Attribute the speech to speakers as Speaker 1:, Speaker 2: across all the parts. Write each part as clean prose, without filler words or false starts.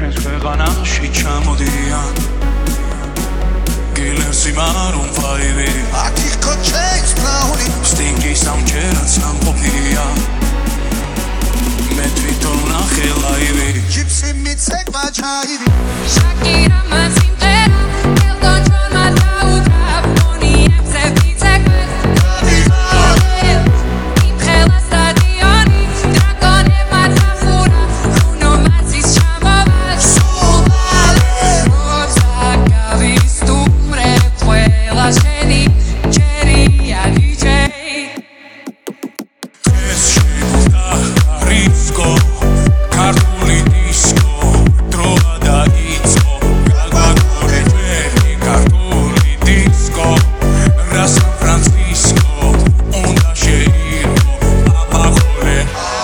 Speaker 1: ჩვენს ქვეყანაში ჩამოდიან გილერსი მარონ ფაივი
Speaker 2: Aquí coches brownie
Speaker 1: სტინგის ამჯერად სამყოფია მე თვითონ ნახე ლაივი
Speaker 2: Gypsy მიცეკ მაჩაივი
Speaker 3: Shakira mazimqera Elton John matautra Boniemse ვიცეკ იმხელა სტადიონი დრაკონებმა დახურა Bruno Mars-ის ჩამოვა სულალე როცა გავისტუმრებ ყველა შენი ჯერია DJ
Speaker 1: ეს შეგვდა რისკო ქართული დისკო დროა დაიწყო გაგაგორე ჩვენი ქართული დისკო რა სან ფრანცისკო უნდა შეირგო აბახოლე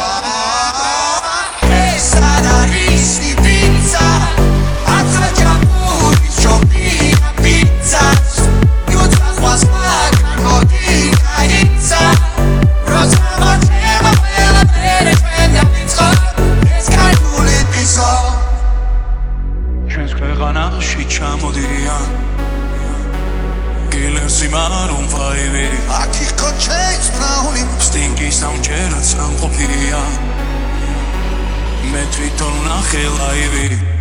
Speaker 2: Sada risni pizza Attragiamuri Ciopina pizza Iutra quasmaga Godinga izza Rosa macema Quella bene Quenda pizza Escalule piso
Speaker 1: ჩვენს ქვეყანაში ჩამოდიან გილერსი მარონ ფაივი
Speaker 2: Aquí coches brownie
Speaker 1: სტინგის ამჯერად სამყოფია მე თვითონ ნახე ლაივი